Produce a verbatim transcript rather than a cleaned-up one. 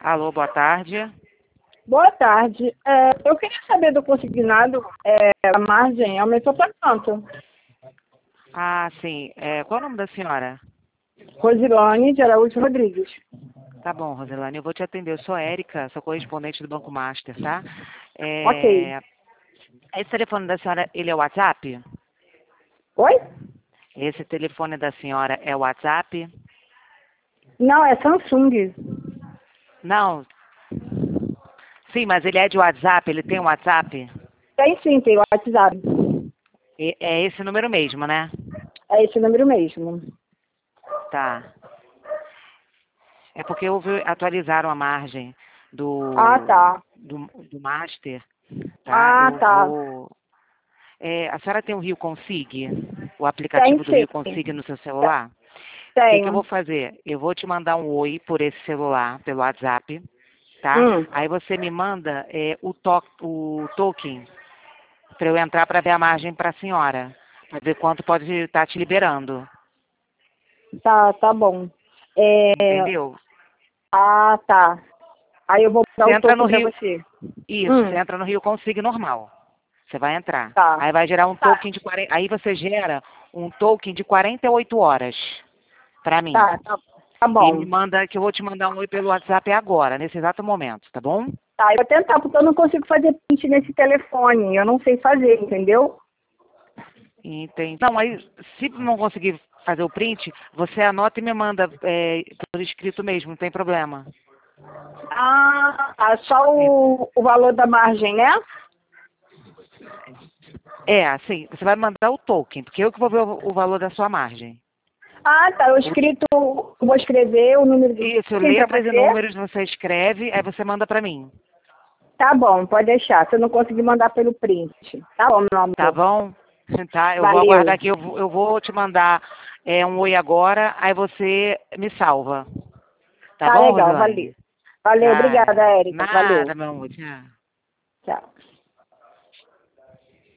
Alô, boa tarde. Boa tarde. É, eu queria saber do consignado, é, a margem aumentou para quanto? Ah, sim. É, qual é o nome da senhora? Rosilane de Araújo Rodrigues. Tá bom, Roselane, eu vou te atender. Eu sou a Érica, sou correspondente do Banco Master, tá? Ok. É, esse telefone da senhora, ele é o WhatsApp? Oi? Esse telefone da senhora é o WhatsApp? Não, é Samsung. Não. Sim, mas ele é de WhatsApp, ele tem um WhatsApp? Tem sim, tem o WhatsApp. E- É esse número mesmo, né? É esse número mesmo. Tá. É porque houve, atualizaram a margem Ah, do, tá. do, do Master, tá? Ah, Eu tá. vou... É, a senhora tem o Rio Consig? O Tem aplicativo do Rio sim. Consig no seu celular? O que, que eu vou Tenho. fazer? Eu vou te mandar um oi por esse celular, pelo WhatsApp, tá? Hum. Aí você me manda é, o, to o token para eu entrar para ver a margem para a senhora, para ver quanto pode estar te liberando, Tá, tá bom. É, entendeu? ah, tá. Aí eu vou dar Você o entra no token para Rio, você. isso, você Hum. entra no Rio Consig normal. Você vai entrar. Tá. Aí vai gerar um Tá, token de quarenta, aí você gera um token de quarenta e oito horas para mim. tá, tá, tá E me bom. manda, que eu vou te mandar um oi pelo WhatsApp agora, nesse exato momento, tá bom? Tá, eu vou tentar, porque eu não consigo fazer print nesse telefone. Eu não sei fazer, entendeu? Entendi. Não, aí, se não conseguir fazer o print, você anota e me manda é, por escrito mesmo, não tem problema. Ah, tá, só o, o valor da margem, né? É, assim, você vai mandar o token, porque eu que vou ver o, o valor da sua margem. Ah, tá, eu O- escrito, eu vou escrever o número do isso, token para letras e você. números você escreve, aí você manda pra mim. Tá bom, pode deixar, se eu não conseguir mandar pelo print. Tá bom, meu Tá amor. bom? Tá, eu vou aguardar Valeu. aqui, eu, vou- eu vou te mandar é, um oi agora, aí você me salva. Tá Tá bom, legal, valeu. Rosilane? Valeu, Tá. obrigada, Érica. Valeu. Nada, meu amor. Tchau. Tchau.